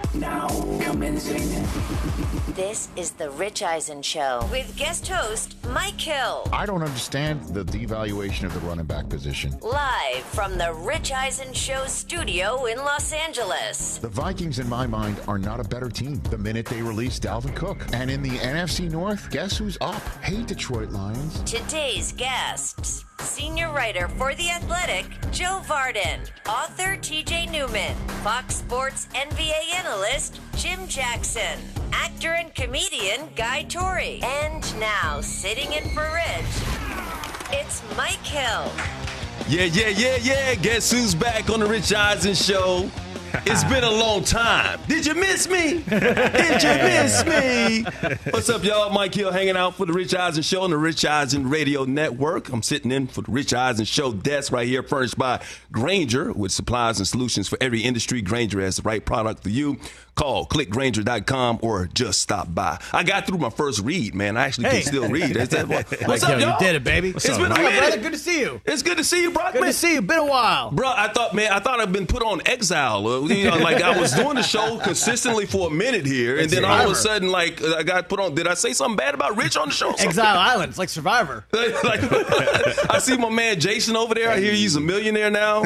Now commencing. This is the Rich Eisen Show with guest host Mike Hill. I don't understand the devaluation of the running back position. Live from the Rich Eisen Show studio in Los Angeles. The Vikings, in my mind, are not a better team the minute they release Dalvin Cook. And in the NFC North, guess who's up? Hey, Detroit Lions. Today's guests. Senior writer for The Athletic, Joe Vardon. Author TJ Newman. Fox Sports NBA analyst, Jim Jackson. Actor and comedian, Guy Torrey. And now, sitting in for Rich, it's Mike Hill. Yeah. Guess who's back on the Rich Eisen Show? It's been a long time. Did you miss me? Did you miss me? What's up, y'all? Mike Hill hanging out for the Rich Eisen Show on the Rich Eisen Radio Network. I'm sitting in for the Rich Eisen Show desk right here, furnished by Grainger, with supplies and solutions for every industry. Grainger has the right product for you. Call, clickgrainger.com, or just stop by. I got through my first read, man. I actually can still read. What's up, y'all? You did it, baby. It's been a Brother, minute. good to see you. It's good to see you, Brock. Good to see you. Been a while. Bro, I thought I'd been put on exile. Like I was doing the show consistently for a minute here, and then all of a sudden, like I got put on. Did I say something bad about Rich on the show? Exile Island. It's like Survivor. I see my man Jason over there. I hear he's a millionaire now.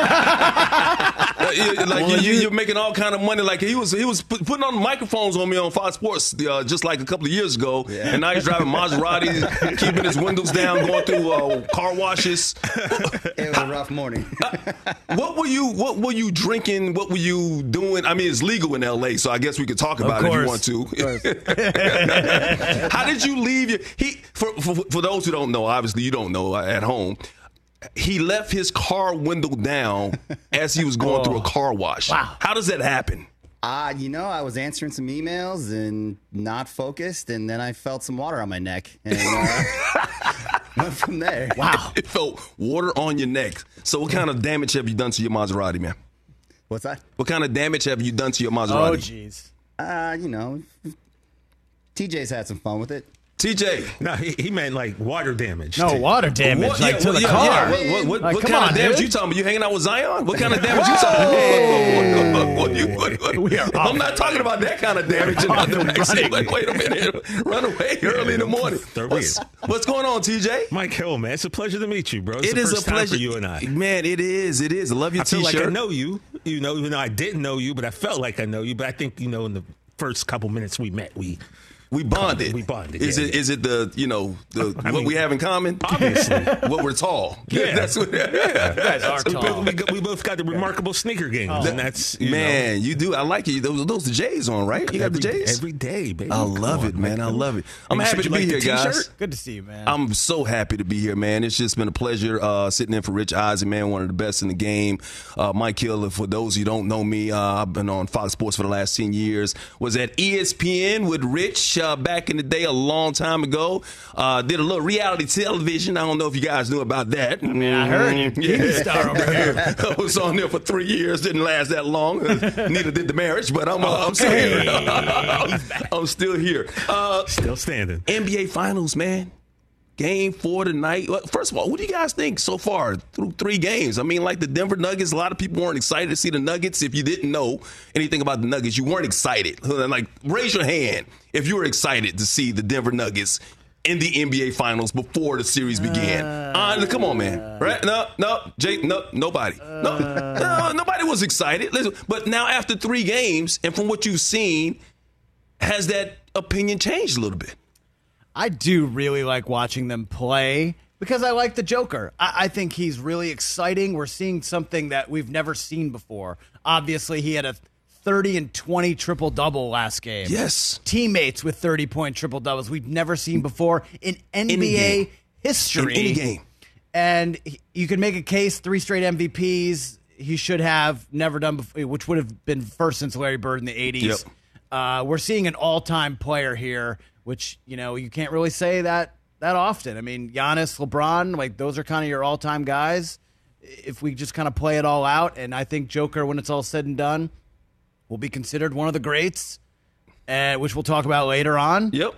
You're making all kind of money. Like he was putting on microphones on me on Fox Sports just like a couple of years ago, and now he's driving Maserati, keeping his windows down, going through car washes. It was a rough morning. What were you drinking? What were you doing? I mean, it's legal in LA, so I guess we could talk about it if you want to. How did you leave for those who don't know, obviously you don't know at home, he left his car window down as he was going through a car wash. Wow. How does that happen? I was answering some emails and not focused, and then I felt some water on my neck. And went from there. Wow. It felt water on your neck. So what kind of damage have you done to your Maserati, man? What's that? What kind of damage have you done to your Maserati? Oh, jeez. TJ's had some fun with it. TJ. No, he meant like water damage. No, water damage, to the car. Yeah. What Like, kind of damage you talking about? You hanging out with Zion? What kind of damage you talking about? I'm not talking about that kind of damage. Wait a minute. Run away early in the morning. What's going on, TJ? Mike Hill, man. It's a pleasure to meet you, bro. It is a pleasure for you and I. Man, it is. I love your I feel T-shirt. like I know you. Even though I didn't know you, but I felt like I know you. But I think, in the first couple minutes we met, we bonded. We bonded. Is it the what we have in common? Obviously, what we're tall. Yeah, that's what. You guys are tall. We both got the remarkable sneaker games, and that's you do. I like it. Those the J's on, right? You got the J's every day, baby. I love it, man. I love it. I'm happy to be here, guys. Good to see you, man. I'm so happy to be here, man. It's just been a pleasure sitting in for Rich Eisen, man, one of the best in the game. Mike Hill, for those who don't know me, I've been on Fox Sports for the last 10 years. Was at ESPN with Rich back in the day, a long time ago. Did a little reality television. I don't know if you guys knew about that. I heard. TV star over here. I was on there for 3 years. Didn't last that long. Neither did the marriage, but I'm still here. I'm still here. Still standing. NBA Finals, man. Game 4 tonight. First of all, what do you guys think so far through 3 games? I mean, like the Denver Nuggets, a lot of people weren't excited to see the Nuggets. If you didn't know anything about the Nuggets, you weren't excited. Like, raise your hand if you were excited to see the Denver Nuggets in the NBA Finals before the series began. Come on, man. Right? No, Jake, no, nobody. No, nobody was excited. Listen, but now after 3 games, and from what you've seen, has that opinion changed a little bit? I do really like watching them play because I like the Joker. I think he's really exciting. We're seeing something that we've never seen before. Obviously, he had a 30 and 20 triple-double last game. Yes. Teammates with 30-point triple-doubles we've never seen before in NBA history. In any game. And you can make a case, 3 straight MVPs he should have never done before, which would have been first since Larry Bird in the 80s. Yep. We're seeing an all-time player here, which, you can't really say that often. I mean, Giannis, LeBron, like those are kind of your all-time guys. If we just kind of play it all out, and I think Joker, when it's all said and done, will be considered one of the greats, which we'll talk about later on. Yep.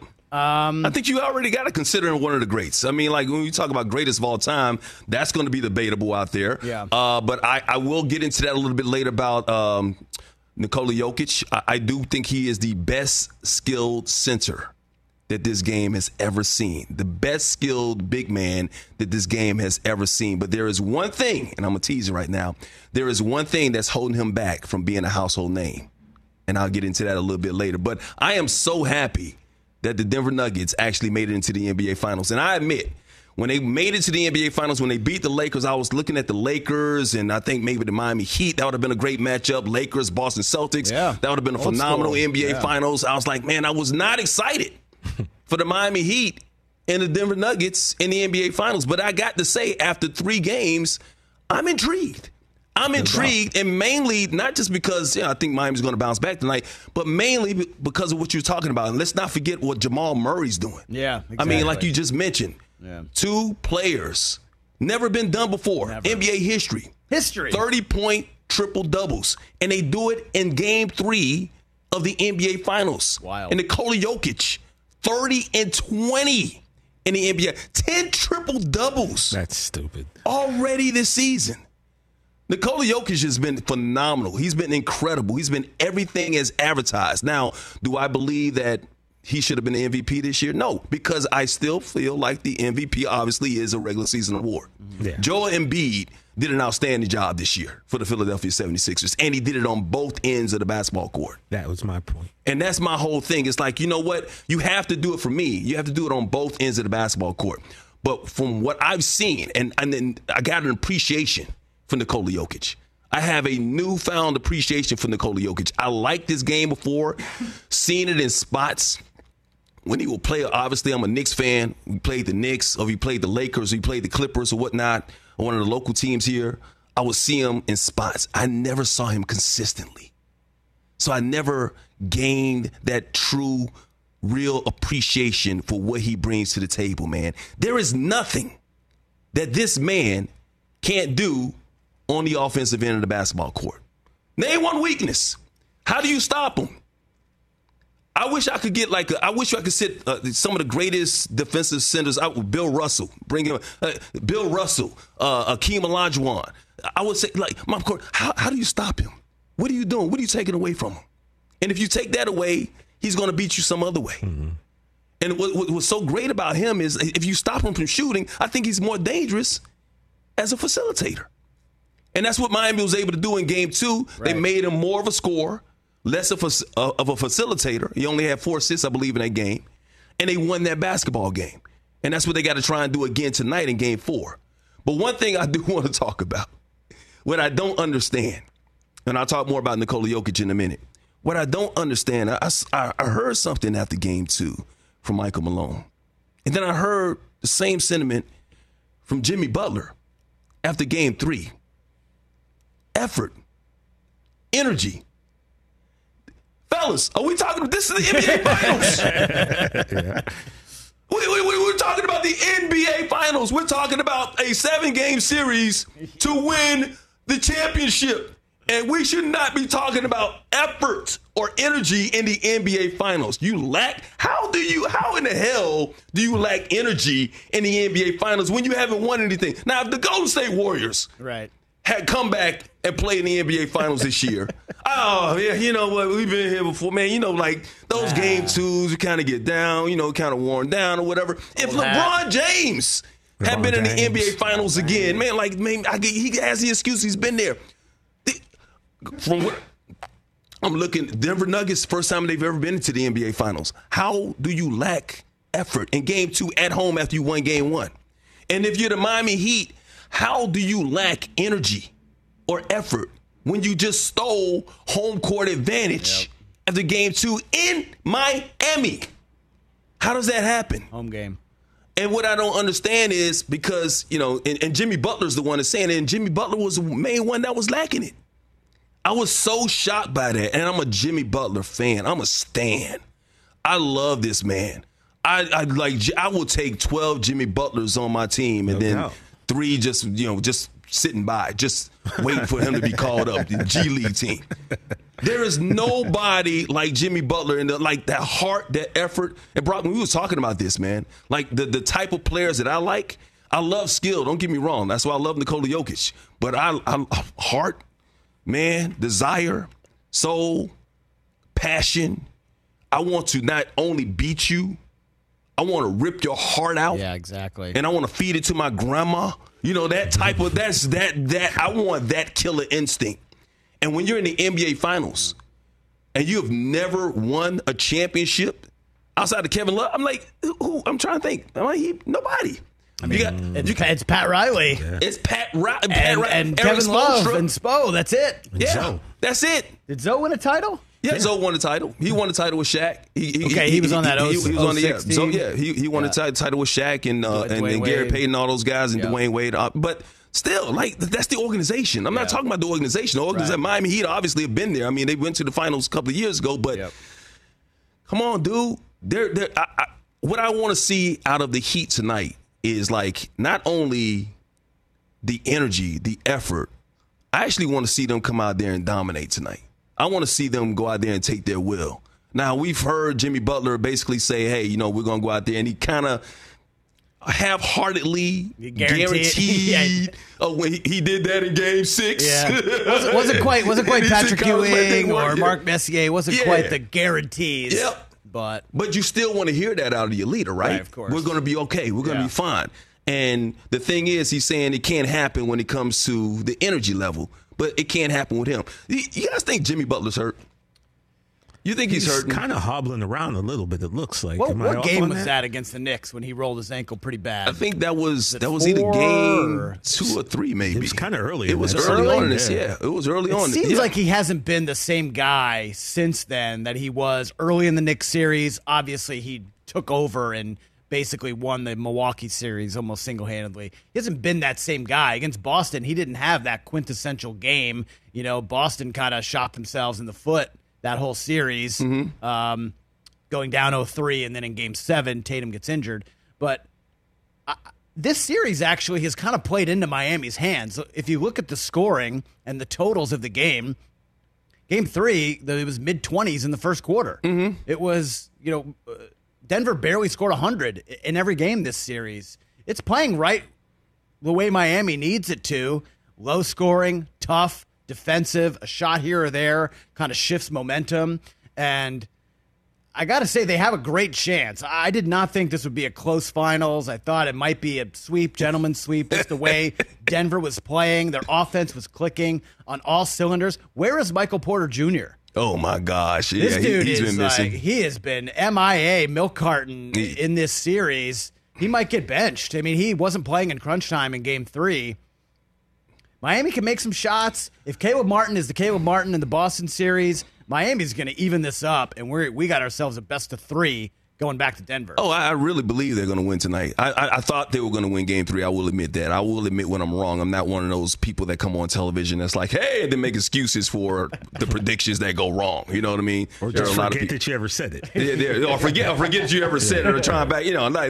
I think you already got to consider him one of the greats. I mean, like when you talk about greatest of all time, that's going to be debatable out there. Yeah. But I will get into that a little bit later about Nikola Jokic, I do think he is the best skilled center that this game has ever seen. The best skilled big man that this game has ever seen. But there is one thing, and I'm going to tease it right now, there is one thing that's holding him back from being a household name. And I'll get into that a little bit later. But I am so happy that the Denver Nuggets actually made it into the NBA Finals. And I admit, when they made it to the NBA Finals, when they beat the Lakers, I was looking at the Lakers, and I think maybe the Miami Heat. That would have been a great matchup. Lakers, Boston Celtics. Yeah. That would have been a phenomenal NBA Finals. I was like, man, I was not excited for the Miami Heat and the Denver Nuggets in the NBA Finals. But I got to say, after 3 games, I'm intrigued. I'm intrigued, and mainly not just because I think Miami's going to bounce back tonight, but mainly because of what you're talking about. And let's not forget what Jamal Murray's doing. Yeah, exactly. I mean, like you just mentioned. Yeah. 2 players, never been done before, NBA history. 30-point triple-doubles, and they do it in Game 3 of the NBA Finals. Wild. And Nikola Jokic, 30 and 20 in the NBA. 10 triple-doubles. That's stupid. Already this season. Nikola Jokic has been phenomenal. He's been incredible. He's been everything as advertised. Now, do I believe that he should have been the MVP this year? No, because I still feel like the MVP obviously is a regular season award. Yeah. Joel Embiid did an outstanding job this year for the Philadelphia 76ers, and he did it on both ends of the basketball court. That was my point. And that's my whole thing. It's like, you know what? You have to do it for me. You have to do it on both ends of the basketball court. But from what I've seen, and then I got an appreciation for Nikola Jokic. I have a newfound appreciation for Nikola Jokic. I liked this game before, seeing it in spots. When he will play, obviously, I'm a Knicks fan. We played the Knicks, or we played the Lakers, or we played the Clippers, or whatnot, or one of the local teams here. I would see him in spots. I never saw him consistently. So I never gained that true, real appreciation for what he brings to the table, man. There is nothing that this man can't do on the offensive end of the basketball court. Name one weakness. How do you stop him? I wish I could get I wish I could sit some of the greatest defensive centers out with Bill Russell. Bring him, Bill Russell, Akeem Olajuwon. I would say, how do you stop him? What are you doing? What are you taking away from him? And if you take that away, he's going to beat you some other way. Mm-hmm. And what's so great about him is if you stop him from shooting, I think he's more dangerous as a facilitator. And that's what Miami was able to do in Game 2. Right. They made him more of a scorer, less of a facilitator. He only had 4 assists, I believe, in that game. And they won that basketball game. And that's what they got to try and do again tonight in Game 4. But one thing I do want to talk about, what I don't understand, and I'll talk more about Nikola Jokic in a minute. What I don't understand, I heard something after Game 2 from Michael Malone. And then I heard the same sentiment from Jimmy Butler after Game 3. Effort, energy. Fellas, are we talking? This is the NBA Finals. Yeah. We're talking about the NBA Finals. We're talking about a 7-game series to win the championship. And we should not be talking about effort or energy in the NBA Finals. How in the hell do you lack energy in the NBA Finals when you haven't won anything? Now, if the Golden State Warriors had come back and played in the NBA Finals this year, oh, yeah, you know what? We've been here before, man. You know, like those Game 2s, you kind of get down, kind of worn down or whatever. If LeBron James had been in the NBA Finals again, he has the excuse he's been there. From what I'm looking, Denver Nuggets, first time they've ever been into the NBA Finals. How do you lack effort in Game 2 at home after you won Game 1? And if you're the Miami Heat, how do you lack energy or effort when you just stole home court advantage after Game 2 in Miami? How does that happen? Home game. And what I don't understand is because, and Jimmy Butler's the one that's saying it, and Jimmy Butler was the main one that was lacking it. I was so shocked by that, and I'm a Jimmy Butler fan. I'm a stan. I love this man. I will take 12 Jimmy Butlers on my team, and then 3 just sitting by, just waiting for him to be called up. The G League team. There is nobody like Jimmy Butler and that heart, that effort. And Brock, we was talking about this, man. Like the type of players that I like. I love skill. Don't get me wrong. That's why I love Nikola Jokic. But I heart. Man, desire, soul, passion. I want to not only beat you, I want to rip your heart out. Yeah, exactly. And I want to feed it to my grandma. You know, that type of, I want that killer instinct. And when you're in the NBA Finals and you have never won a championship outside of Kevin Love, I'm like, who? I'm trying to think. I'm like, nobody. I mean, it's Pat Riley. Yeah. It's Pat Riley. And Kevin Love and Spo. That's it. Yeah, Zoe. That's it. Did Zoe win a title? Yeah, Zoe won the title. He won the title with Shaq. He was on that 06 he won the title with Shaq and Gary Wade. Payton, all those guys, and Dwayne Wade. But still, like, that's the organization. I'm not talking about the organization. The organization, Miami Heat obviously have been there. I mean, they went to the finals a couple of years ago. But come on, dude. What I want to see out of the Heat tonight is, like, not only the energy, the effort. I actually want to see them come out there and dominate tonight. I want to see them go out there and take their will. Now, we've heard Jimmy Butler basically say, hey, you know, we're going to go out there. And he kind of half-heartedly guaranteed when he did that in Game 6. Yeah. wasn't quite Patrick Ewing or Mark Messier. Wasn't quite the guarantees. Yep. But you still want to hear that out of your leader, right? Of course. We're going to be okay. We're going to be fine. And the thing is, he's saying it can't happen when it comes to the energy level. But it can't happen with him. You guys think Jimmy Butler's hurt? You think he's hurt? Kind of hobbling around a little bit, it looks like. What game was that against the Knicks when he rolled his ankle pretty bad? I think that was either game 2 or 3, maybe. It was kind of early. It was early on in this, it was early on. It seems like he hasn't been the same guy since then that he was early in the Knicks series. Obviously, he took over and basically won the Milwaukee series almost single-handedly. He hasn't been that same guy. Against Boston, he didn't have that quintessential game. You know, Boston kind of shot themselves in the foot that whole series, going down 0-3, and then in Game 7, Tatum gets injured. But this series actually has kind of played into Miami's hands. If you look at the scoring and the totals of the Game 3, it was mid-20s in the first quarter. Mm-hmm. It was, Denver barely scored 100 in every game this series. It's playing right the way Miami needs it to. Low scoring, tough, defensive, a shot here or there, kind of shifts momentum. And I got to say, they have a great chance. I did not think this would be a close finals. I thought it might be a sweep, gentleman's sweep. Just the way Denver was playing. Their offense was clicking on all cylinders. Where is Michael Porter Jr.? Oh, my gosh. This dude he's been missing. He has been MIA, milk carton in this series. He might get benched. I mean, he wasn't playing in crunch time in Game 3. Miami can make some shots. If Caleb Martin is the Caleb Martin in the Boston series, Miami's going to even this up, and we got ourselves a best of 3 going back to Denver. Oh, I really believe they're going to win tonight. I thought they were going to win Game 3. I will admit that. I will admit when I'm wrong. I'm not one of those people that come on television that's like, hey, they make excuses for the predictions that go wrong. You know what I mean? Or just forget that you ever said it. Or forget that you ever said it or trying back.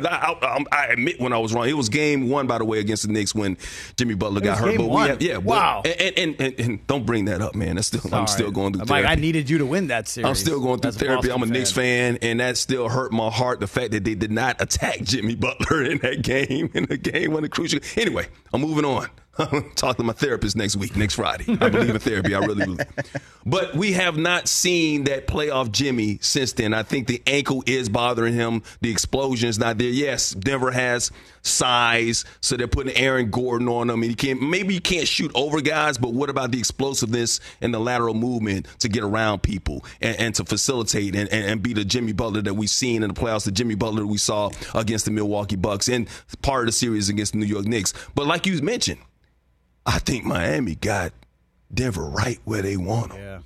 I admit when I was wrong. It was Game 1, by the way, against the Knicks when Jimmy Butler got hurt. Game 1. Wow. And don't bring that up, man. I'm still going through therapy. I needed you to win that series. I'm still going through therapy. I'm a Knicks fan, and that still hurt my heart. The fact that they did not attack Jimmy Butler in that game, when the crucial. Anyway, I'm moving on. Talk to my therapist next Friday. I believe in therapy. I really believe. But we have not seen that playoff Jimmy since then. I think the ankle is bothering him. The explosion is not there. Yes, Denver has size, so they're putting Aaron Gordon on him. And maybe you can't shoot over guys, but what about the explosiveness and the lateral movement to get around people and to facilitate and be the Jimmy Butler that we've seen in the playoffs, the Jimmy Butler we saw against the Milwaukee Bucks and part of the series against the New York Knicks. But like you mentioned, I think Miami got Denver right where they want them. Yeah.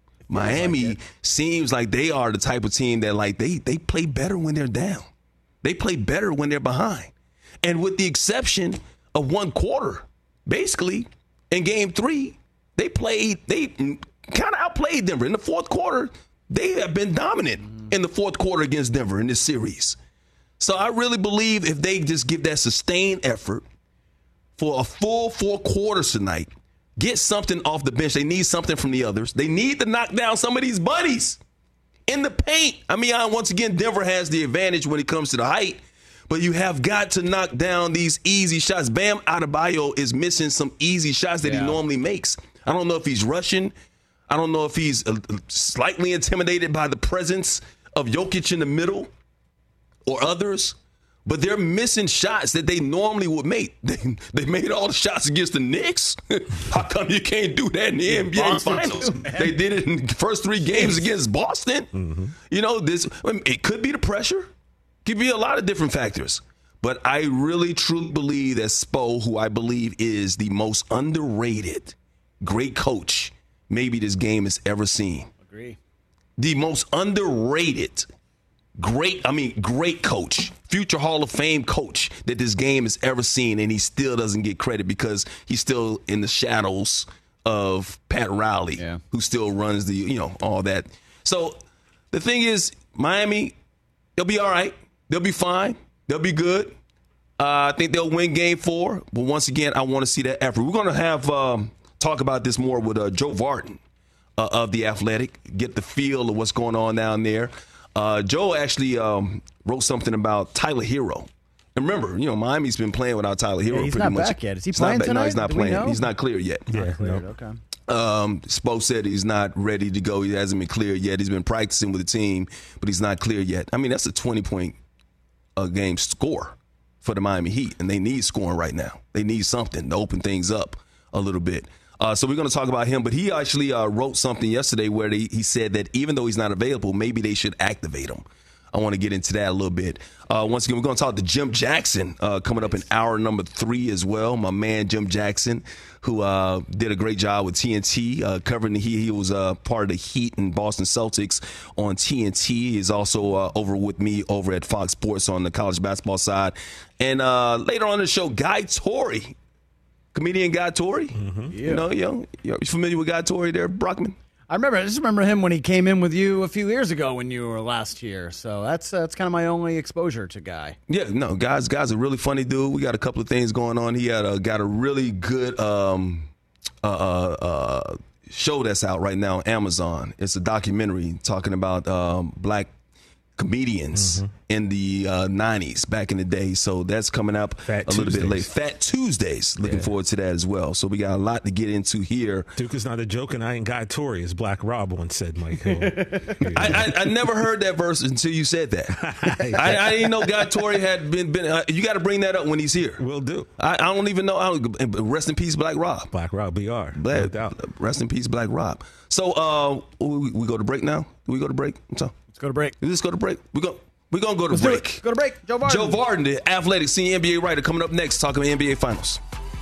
Miami seems like they are the type of team that they play better when they're down. They play better when they're behind. And with the exception of one quarter, basically, in Game 3, they kind of outplayed Denver. In the fourth quarter, they have been dominant in the fourth quarter against Denver in this series. So I really believe if they just give that sustained effort for a full 4 quarters tonight, get something off the bench. They need something from the others. They need to knock down some of these buddies in the paint. I mean, once again, Denver has the advantage when it comes to the height, but you have got to knock down these easy shots. Bam Adebayo is missing some easy shots that he normally makes. I don't know if he's rushing. I don't know if he's slightly intimidated by the presence of Jokic in the middle or others, but they're missing shots that they normally would make. They made all the shots against the Knicks. How come you can't do that in the NBA Finals? They did it in the first 3 games against Boston. Mm-hmm. You know, it could be the pressure. It could be a lot of different factors. But I really, truly believe that Spo, who I believe is the most underrated great coach maybe this game has ever seen. Agree. The most underrated great coach, future Hall of Fame coach that this game has ever seen, and he still doesn't get credit because he's still in the shadows of Pat Riley, who still runs all that. So the thing is, Miami, they'll be all right. They'll be fine. They'll be good. I think they'll win Game 4. But once again, I want to see that effort. We're going to have talk about this more with Joe Vardon of The Athletic, get the feel of what's going on down there. Joe actually wrote something about Tyler Hero. And remember, Miami's been playing without Tyler Hero he's pretty not much. Back yet. Is he playing tonight? No, he's not playing. He's not cleared yet. Yeah, cleared. Okay. Spo said he's not ready to go. He hasn't been cleared yet. He's been practicing with the team, but he's not cleared yet. I mean, that's a 20-point a game score for the Miami Heat, and they need scoring right now. They need something to open things up a little bit. So we're going to talk about him, but he actually wrote something yesterday where he said that even though he's not available, maybe they should activate him. I want to get into that a little bit. Once again, we're going to talk to Jim Jackson coming up in hour number 3 as well. My man, Jim Jackson, who did a great job with TNT covering the Heat. He was part of the Heat and Boston Celtics on TNT. He's also over with me over at Fox Sports on the college basketball side. And later on in the show, Guy Torry, comedian Guy Torry. Mm-hmm. Yeah. You familiar with Guy Torry there, Brockman? I just remember him when he came in with you a few years ago when you were last here. So that's kind of my only exposure to Guy. Yeah, no, Guy's a really funny dude. We got a couple of things going on. He got a really good show that's out right now on Amazon. It's a documentary talking about black comedians in the 90s back in the day. So that's coming up a little bit late. Fat Tuesdays. Looking forward to that as well. So we got a lot to get into here. Duke is not a joke, and I ain't Guy Torry, as Black Rob once said, Mike Hill. I never heard that verse until you said that. I didn't know Guy Torry had been you got to bring that up when he's here. Will do. I don't even know. Rest in peace, Black Rob. Black Rob, BR. No doubt. Rest in peace, Black Rob. So we go to break now? Do we go to break? Let's go to break. Let's go to break. We're going to go to break. Go to break. Joe Vardon. Joe Vardon, the Athletic senior NBA writer, coming up next, talking about NBA Finals.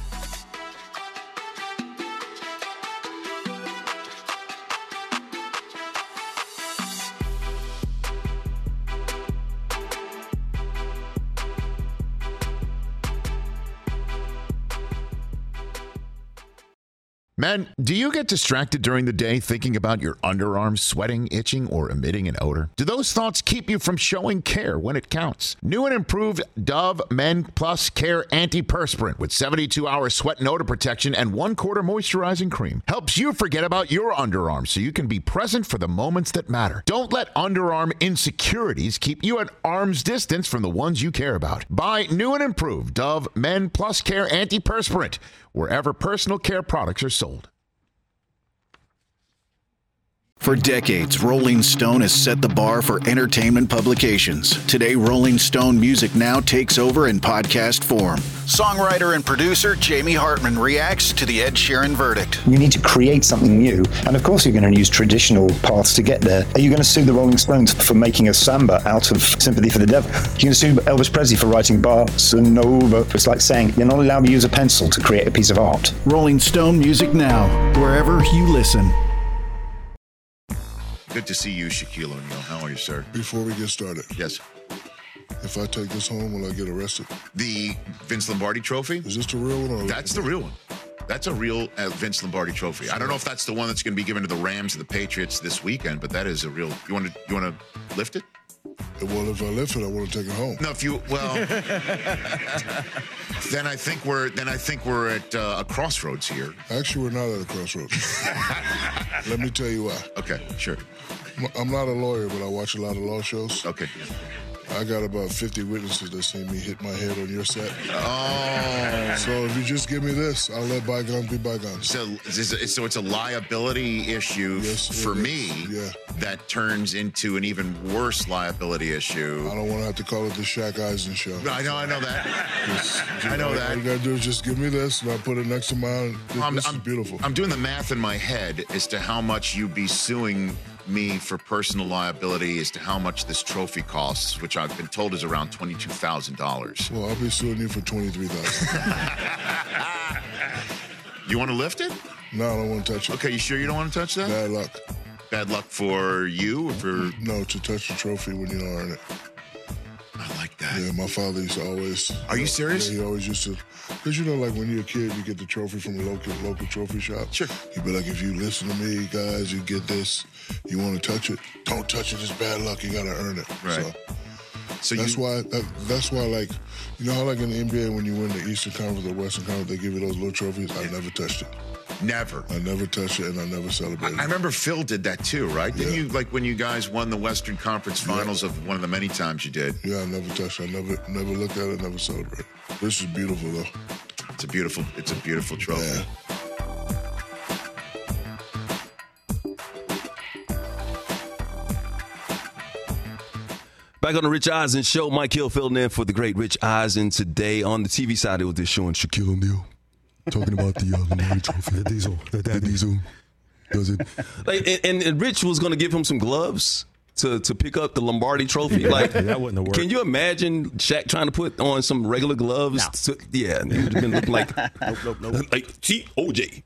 Men, do you get distracted during the day thinking about your underarms sweating, itching, or emitting an odor? Do those thoughts keep you from showing care when it counts? New and improved Dove Men Plus Care Antiperspirant with 72-hour sweat and odor protection and 1/4 moisturizing cream helps you forget about your underarms so you can be present for the moments that matter. Don't let underarm insecurities keep you at arm's distance from the ones you care about. Buy new and improved Dove Men Plus Care Antiperspirant wherever personal care products are sold. For decades, Rolling Stone has set the bar for entertainment publications. Today, Rolling Stone Music Now takes over in podcast form. Songwriter and producer Jamie Hartman reacts to the Ed Sheeran verdict. You need to create something new, and of course you're going to use traditional paths to get there. Are you going to sue the Rolling Stones for making a samba out of Sympathy for the Devil? You're going to sue Elvis Presley for writing Bossa Nova? It's like saying you're not allowed to use a pencil to create a piece of art. Rolling Stone Music Now, wherever you listen. Good to see you, Shaquille O'Neal. How are you, sir? Before we get started. Yes. If I take this home, will I get arrested? The Vince Lombardi trophy? Is this the real one? Or that's the real one. That's a real Vince Lombardi trophy. I don't know if that's the one that's going to be given to the Rams and the Patriots this weekend, but that is a real. You want to lift it? Well, if I lift it, I want to take it home. No, then I think we're at a crossroads here. Actually, we're not at a crossroads. Let me tell you why. Okay, sure. I'm not a lawyer, but I watch a lot of law shows. Okay. I got about 50 witnesses that seen me hit my head on your set. Oh. So if you just give me this, I'll let bygones be bygones. So it's a liability issue for me that turns into an even worse liability issue. I don't want to have to call it the Shaq Eisen show. I know that. I know that. All you got to do is just give me this, and I'll put it next to mine. This is beautiful. I'm doing the math in my head as to how much you'd be suing me for personal liability as to how much this trophy costs, which I've been told is around $22,000. Well, I'll be suing you for $23,000. You want to lift it? No, I don't want to touch it. Okay, you sure you don't want to touch that? Bad luck. Bad luck for you or for... No, to touch the trophy when you don't earn it. I like that. Yeah, my father used to always... Are you serious? Yeah, he always used to... Because, like when you're a kid, you get the trophy from a local trophy shop. Sure. He'd be like, if you listen to me, guys, you get this. You want to touch it? Don't touch it. It's bad luck. You got to earn it. Right. So that's why, like, you know how, like, in the NBA, when you win the Eastern Conference or Western Conference, they give you those little trophies? I never touched it. Never. I never touched it, and I never celebrated I remember Phil did that too, right? Didn't you, like when you guys won the Western Conference Finals of one of the many times you did? Yeah, I never touched it. I never looked at it, never celebrated. This is beautiful, though. It's a beautiful trophy. Yeah. Back on the Rich Eisen Show, Mike Hill filling in for the great Rich Eisen today. On the TV side, it was this showing Shaquille O'Neal talking about the Lombardi Trophy. The Diesel. Does it? Like, and Rich was going to give him some gloves to pick up the Lombardi Trophy. Like, that wouldn't have worked. Can you imagine Shaq trying to put on some regular gloves? No. Yeah, it would have been looking like nope. Like OJ.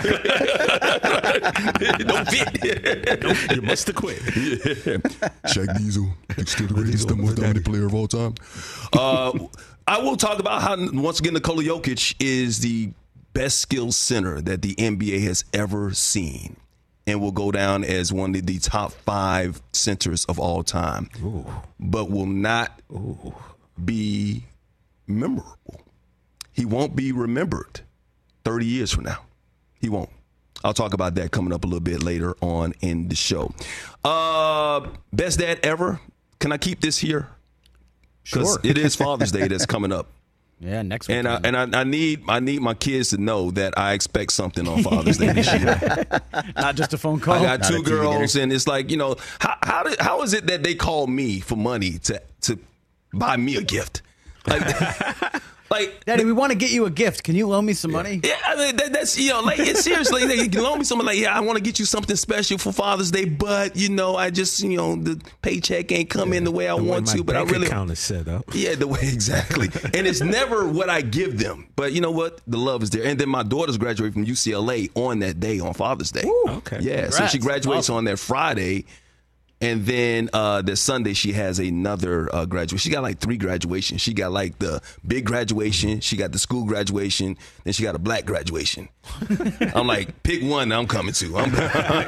Don't fit. Nope, you must have quit. Yeah. Shaq Diesel, still the greatest, the most dominant player of all time. I will talk about how, once again, Nikola Jokic is the best skilled center that the NBA has ever seen, and will go down as one of the top 5 centers of all time. Ooh. But will not be memorable. He won't be remembered 30 years from now. He won't. I'll talk about that coming up a little bit later on in the show. Best dad ever. Can I keep this here? Because it is Father's Day that's coming up. Yeah, next week. And I need my kids to know that I expect something on Father's Day this year. Not just a phone call. I got 2 girls, and it's like, how is it that they call me for money to buy me a gift? Like, Daddy, we want to get you a gift. Can you loan me some money? Yeah, I mean, that's like, it's seriously, you can loan me something. Like, yeah, I want to get you something special for Father's Day, but I just the paycheck ain't come in the way I want to. But I really account is set up. Yeah, the way exactly. And it's never what I give them, but you know what? The love is there. And then my daughter's graduating from UCLA on that day, on Father's Day. Ooh, okay. Yeah, congrats. So she graduates on that Friday. And then this Sunday, she has another graduation. She got like 3 graduations. She got like the big graduation. She got the school graduation. Then she got a black graduation. I'm like, pick one I'm coming to. I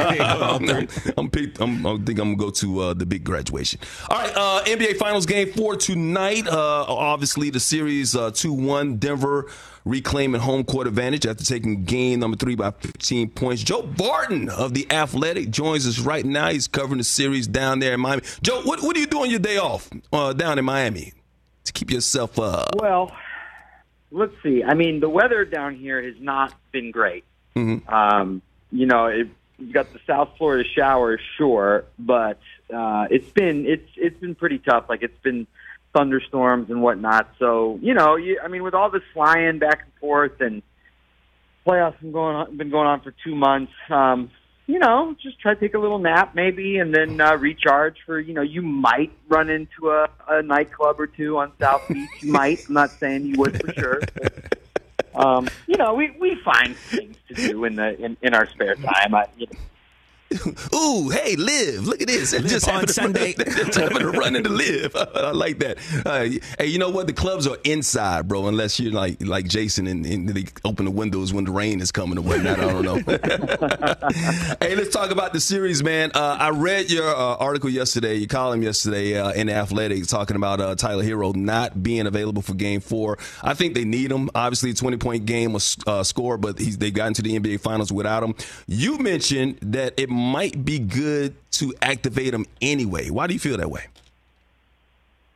think I'm going to go to the big graduation. All right, NBA Finals Game 4 tonight. Obviously, the series 2-1. Denver reclaiming home court advantage after taking game number 3 by 15 points. Joe Barton of The Athletic joins us right now. He's covering the series down there in Miami. Joe, what are you doing your day off down in Miami to keep yourself up? Well, let's see. I mean, the weather down here has not been great. Mm-hmm. You got the South Florida showers, sure, but it's been pretty tough. Like, it's been thunderstorms and whatnot. So, with all this flying back and forth and playoffs been going on for 2 months, just try to take a little nap maybe and then recharge for, you might run into a nightclub or 2 on South Beach. You might. I'm not saying you would for sure. But, we find things to do in our spare time. Ooh, hey, Liv, look at this. Live just on Sunday. Just having to run into Liv. I like that. Hey, you know what? The clubs are inside, bro, unless you're like Jason and they open the windows when the rain is coming or whatnot. I don't know. Hey, let's talk about the series, man. I read your article yesterday, your column yesterday in The Athletic, talking about Tyler Hero not being available for Game 4. I think they need him. Obviously, a 20-point game was scored, but they got into the NBA Finals without him. You mentioned that it might be good to activate him anyway. Why do you feel that way?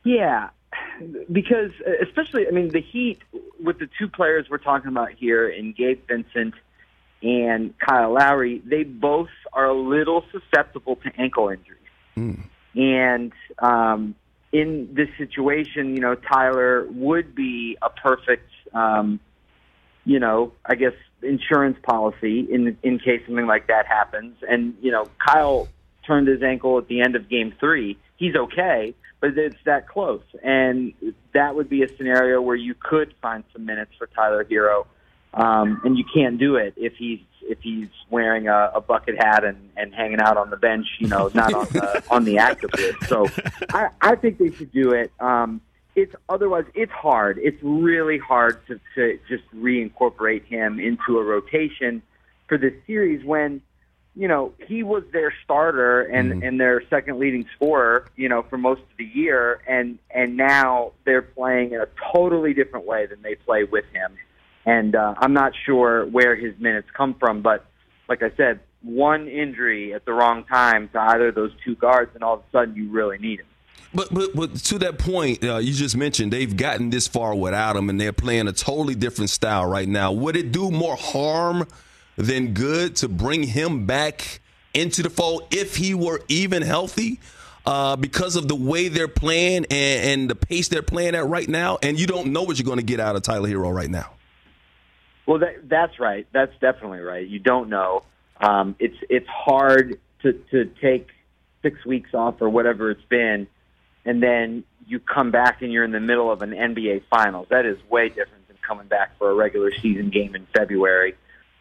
Yeah, because especially, I mean, the Heat, with the two players we're talking about here in Gabe Vincent and Kyle Lowry, they both are a little susceptible to ankle injuries. And in this situation, Tyler would be a perfect, I guess, insurance policy in case something like that happens. And, Kyle turned his ankle at the end of Game 3. He's okay, but it's that close. And that would be a scenario where you could find some minutes for Tyler Hero. And you can't do it if he's wearing a bucket hat and hanging out on the bench, not on the active list. So I think they should do it. It's hard. It's really hard to just reincorporate him into a rotation for this series when, he was their starter and their second leading scorer, for most of the year. And now they're playing in a totally different way than they play with him. And I'm not sure where his minutes come from, but like I said, one injury at the wrong time to either of those two guards, and all of a sudden you really need him. But to that point, you just mentioned they've gotten this far without him, and they're playing a totally different style right now. Would it do more harm than good to bring him back into the fold if he were even healthy? Because of the way they're playing and the pace they're playing at right now, and you don't know what you're going to get out of Tyler Hero right now. Well, that's right. That's definitely right. You don't know. It's hard to take 6 weeks off or whatever it's been, and then you come back and you're in the middle of an NBA Finals. That is way different than coming back for a regular season game in February.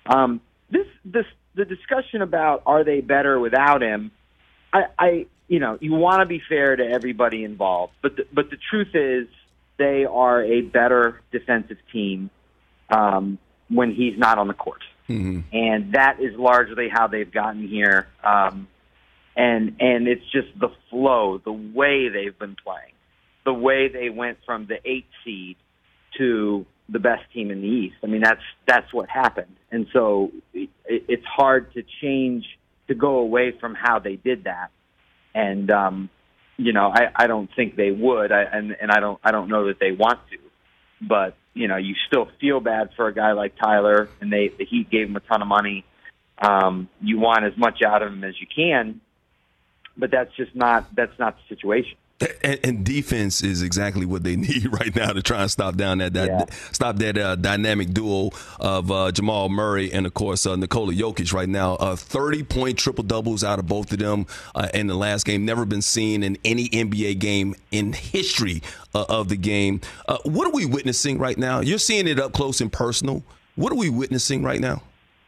The discussion about are they better without him, you want to be fair to everybody involved, but the truth is they are a better defensive team when he's not on the court. Mm-hmm. And that is largely how they've gotten here. And it's just the flow, the way they've been playing, the way they went from the 8th seed to the best team in the East. I mean, that's what happened. And so it's hard to change, to go away from how they did that. And, I don't think they would. And I don't know that they want to, but you still feel bad for a guy like Tyler, and the Heat gave him a ton of money. You want as much out of him as you can, but that's not the situation. And defense is exactly what they need right now to try and stop down that dynamic duo of Jamal Murray and, of course, Nikola Jokic right now. 30-point triple-doubles out of both of them in the last game. Never been seen in any NBA game in history of the game. What are we witnessing right now? You're seeing it up close and personal. What are we witnessing right now?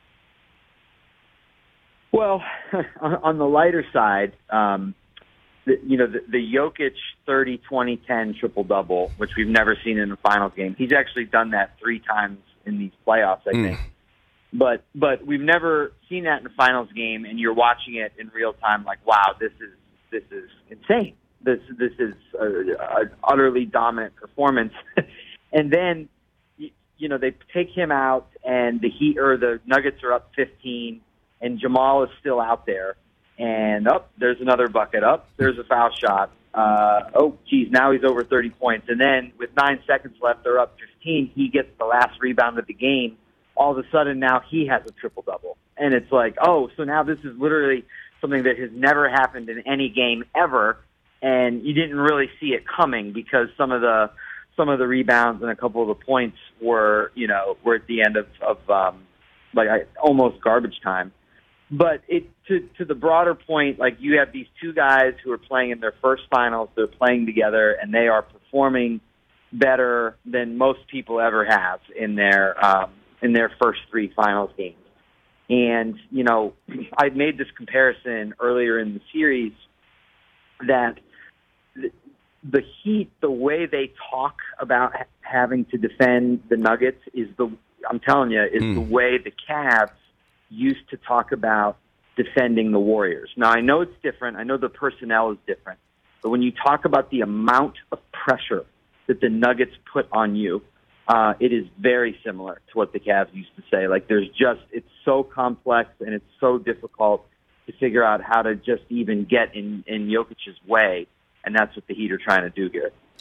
Well, on the lighter side, the Jokic 30-20-10 triple-double, which we've never seen in a finals game. He's actually done that 3 times in these playoffs, I think. But we've never seen that in a finals game, and you're watching it in real time like, wow, this is insane. This is an utterly dominant performance. And then, they take him out, and the Nuggets are up 15, and Jamal is still out there. And there's another bucket. There's a foul shot. Now he's over 30 points. And then with 9 seconds left, they're up 15. He gets the last rebound of the game. All of a sudden, now he has a triple-double. And it's like, so now this is literally something that has never happened in any game ever. And you didn't really see it coming because some of the rebounds and a couple of the points were at the end of almost garbage time. But to the broader point, like you have these two guys who are playing in their first finals, they're playing together, and they are performing better than most people ever have in their first 3 finals games. And, I made this comparison earlier in the series that the Heat, the way they talk about having to defend the Nuggets is the way the Cavs used to talk about defending the Warriors. Now, I know it's different. I know the personnel is different. But when you talk about the amount of pressure that the Nuggets put on you, it is very similar to what the Cavs used to say. Like, it's so complex and it's so difficult to figure out how to just even get in Jokic's way. And that's what the Heat are trying to do here.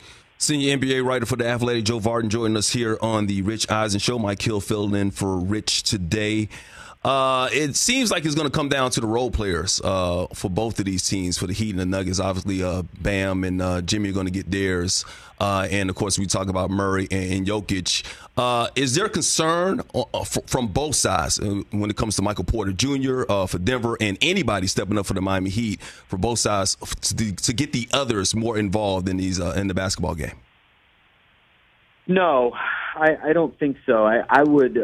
Senior NBA writer for The Athletic, Joe Vardon, joining us here on the Rich Eisen Show. Mike Hill filled in for Rich today. It seems like it's going to come down to the role players for both of these teams, for the Heat and the Nuggets. Obviously, Bam and Jimmy are going to get theirs. And, of course, we talk about Murray and Jokic. Is there concern from both sides when it comes to Michael Porter Jr. For Denver and anybody stepping up for the Miami Heat, for both sides, to get the others more involved in these in the basketball game? No, I don't think so. I would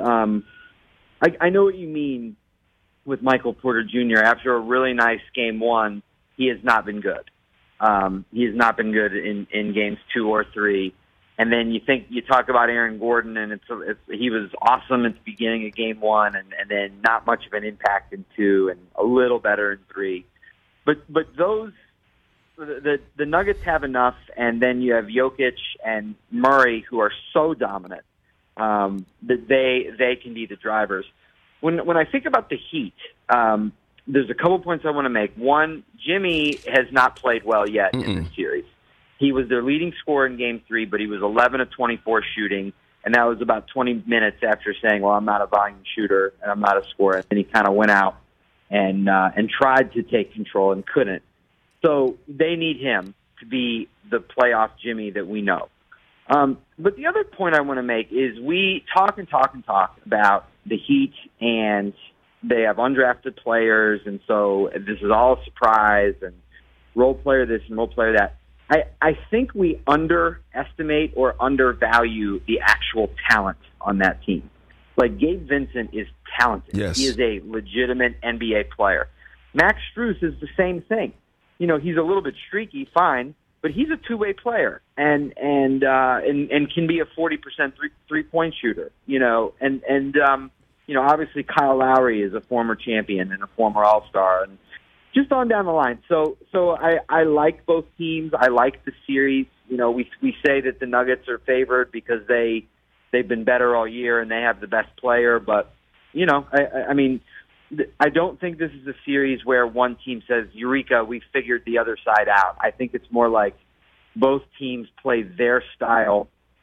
I know what you mean with Michael Porter Jr. After a really nice game one, he has not been good. He has not been good in games 2 or 3. And then you talk about Aaron Gordon, and he was awesome at the beginning of game 1, and then not much of an impact in 2, and a little better in 3. But those the Nuggets have enough, and then you have Jokic and Murray who are so dominant that they can be the drivers. When I think about the Heat, there's a couple points I want to make. One, Jimmy has not played well yet in this series. He was their leading scorer in Game 3, but he was 11 of 24 shooting, and that was about 20 minutes after saying, well, I'm not a volume shooter and I'm not a scorer. And he kind of went out and tried to take control and couldn't. So they need him to be the playoff Jimmy that we know. But the other point I want to make is we talk about the Heat, and they have undrafted players, and so this is all a surprise, and role player this and role player that. I think we underestimate or undervalue the actual talent on that team. Like, Gabe Vincent is talented. Yes. He is a legitimate NBA player. Max Strus is the same thing. You know, he's a little bit streaky, fine, but he's a two-way player and can be a 40% three-point shooter. You know, and obviously Kyle Lowry is a former champion and a former All-Star, and just on down the line. So I like both teams. I like the series. You know, we say that the Nuggets are favored because they've been better all year and they have the best player. But, you know, I mean, I don't think this is a series where one team says, Eureka, we figured the other side out. I think it's more like both teams play their style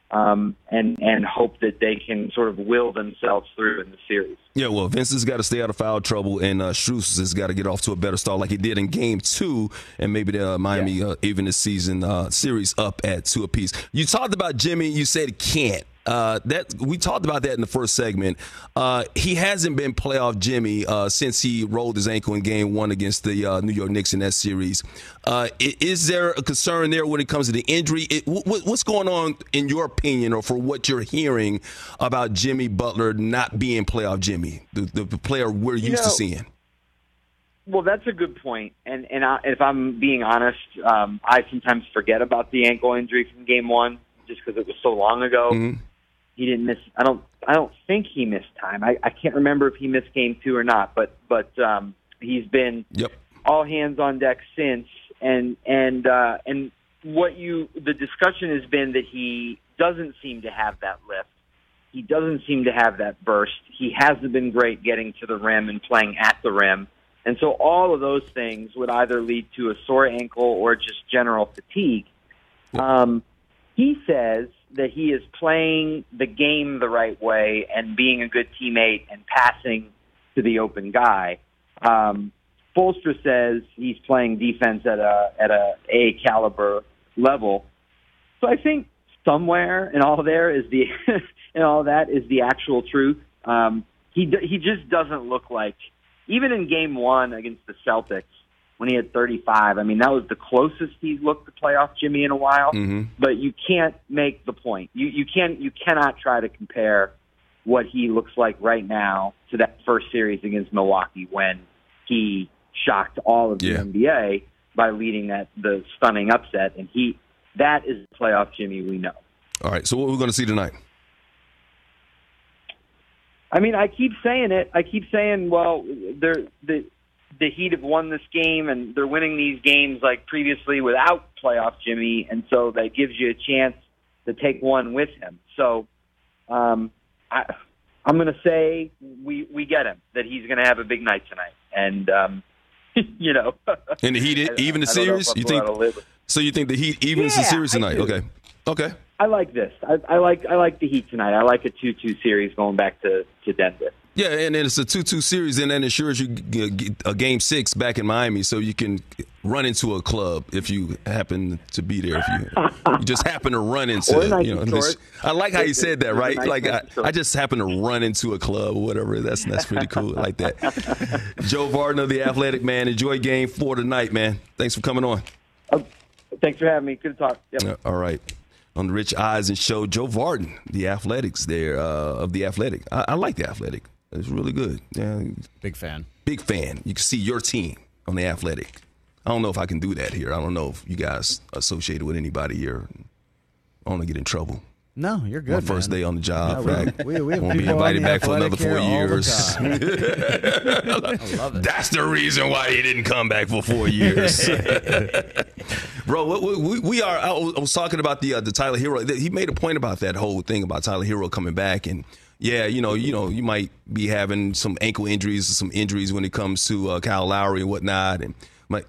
and hope that they can sort of will themselves through in the series. Yeah, well, Vince has got to stay out of foul trouble, and Strus has got to get off to a better start like he did in Game 2, and maybe the Miami even this season series up at 2 apiece. You talked about Jimmy. You said can't. We talked about that in the first segment. He hasn't been playoff Jimmy since he rolled his ankle in Game 1 against the New York Knicks in that series. Is there a concern there when it comes to the injury? What's going on, in your opinion, or for what you're hearing about Jimmy Butler not being playoff Jimmy, the player we're used to seeing? Well, that's a good point. And if I'm being honest, I sometimes forget about the ankle injury from Game 1 just because it was so long ago. Mm-hmm. He didn't miss. I don't think he missed time. I can't remember if he missed Game 2 or not. But he's been all hands on deck since. And what the discussion has been that he doesn't seem to have that lift. He doesn't seem to have that burst. He hasn't been great getting to the rim and playing at the rim. And so all of those things would either lead to a sore ankle or just general fatigue. He says that he is playing the game the right way and being a good teammate and passing to the open guy. Spoelstra says he's playing defense at a caliber level. So I think somewhere in all there is the in all that is the actual truth. He just doesn't look like, even in Game 1 against the Celtics when he had 35. I mean, that was the closest he's looked to playoff Jimmy in a while. Mm-hmm. But you can't make the point. You cannot try to compare what he looks like right now to that first series against Milwaukee when he shocked all of the NBA by leading the stunning upset. And that is the playoff Jimmy we know. All right, so what are we going to see tonight? I mean, I keep saying it. I keep saying, well, the Heat have won this game, and they're winning these games like previously without playoff Jimmy, and so that gives you a chance to take one with him. So I'm going to say we get him, that he's going to have a big night tonight. And, you know. And the Heat, even the series, you think So you think the Heat evens the series tonight? Okay. I like this. I like the Heat tonight. I like a 2-2 series going back to Denver. Yeah, and then it's a 2-2 series, and that ensures you get a Game 6 back in Miami, so you can run into a club if you happen to be there. If you just happen to run into, I like how you said that, right? Like I just happen to run into a club or whatever. That's pretty cool. I like that. Joe Vardon of The Athletic, man. Enjoy Game 4 tonight, man. Thanks for coming on. Thanks for having me. Good to talk. Yep. All right. On the Rich Eisen Show, Joe Vardon, The Athletics there, of The Athletic. I like The Athletic. It's really good. Yeah. Big fan. Big fan. You can see your team on The Athletic. I don't know if I can do that here. I don't know if you guys associated with anybody here. I want to get in trouble. No, you're good. My first day on the job. No, right? we won't be invited back for another 4 years. I love it. That's the reason why he didn't come back for 4 years. Bro, we are. I was talking about the Tyler Hero. He made a point about that whole thing about Tyler Hero coming back, and you might be having some ankle injuries or some injuries when it comes to Kyle Lowry and whatnot, and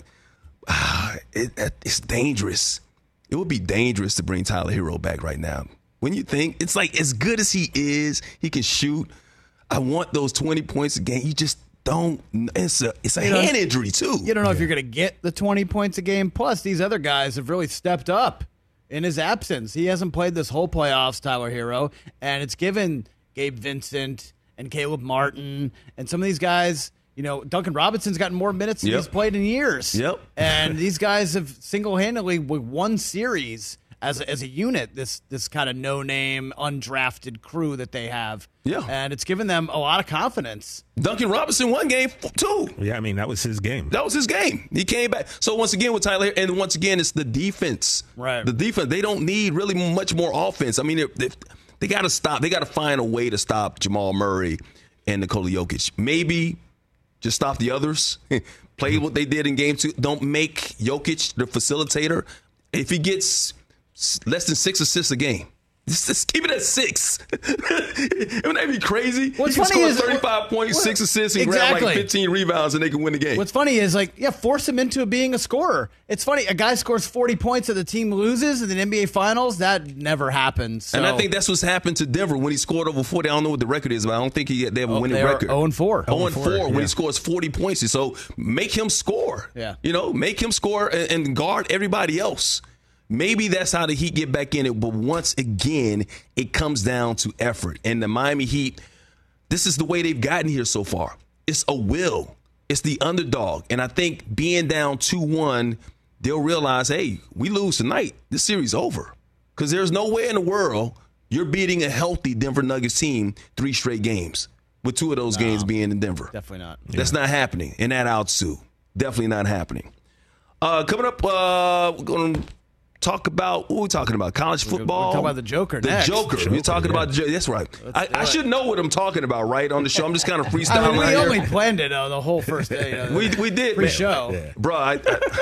it's dangerous. It would be dangerous to bring Tyler Hero back right now. When you think it's like as good as he is, he can shoot. I want those 20 points a game. You just don't. It's a hand injury too. You don't know if you're going to get the 20 points a game. Plus, these other guys have really stepped up in his absence. He hasn't played this whole playoffs, Tyler Hero, and it's given Gabe Vincent and Caleb Martin and some of these guys. Duncan Robinson's gotten more minutes than he's played in years. Yep. And these guys have single-handedly with one series as a unit, this kind of no-name, undrafted crew that they have. Yeah. And it's given them a lot of confidence. Duncan Robinson won game 2. Yeah, I mean, that was his game. That was his game. He came back. So once again with Tyler, and once again, it's the defense. Right. The defense, they don't need really much more offense. I mean, they got to stop. They got to find a way to stop Jamal Murray and Nikola Jokic. Maybe just stop the others. Play what they did in game 2. Don't make Jokic the facilitator. If he gets less than 6 assists a game, just keep it at 6. Wouldn't that be crazy? What's he can funny score is 35 points, 6 assists, and exactly. grab like 15 rebounds, and they can win the game. What's funny is force him into being a scorer. It's funny, a guy scores 40 points and the team loses in the NBA Finals. That never happens. So. And I think that's what's happened to Denver when he scored over 40. I don't know what the record is, but I don't think they have a winning record. 0-4. 0-4 when he scores 40 points. So make him score. Yeah. Make him score and guard everybody else. Maybe that's how the Heat get back in it. But once again, it comes down to effort. And the Miami Heat, this is the way they've gotten here so far. It's a will. It's the underdog. And I think being down 2-1, they'll realize, hey, we lose tonight, this series is over. Because there's no way in the world you're beating a healthy Denver Nuggets team 3 straight games, with 2 of those games being in Denver. Definitely not. That's not happening in that altitude. Definitely not happening. Coming up, we're going to talk about, what are we talking about? College football? We're talking about the Joker next. The Joker. We're talking about the Joker. That's right. I should know what I'm talking about, right, on the show. I'm just kind of freestyling. We only planned it the whole first day. We did. Pre-show. Yeah. Bro,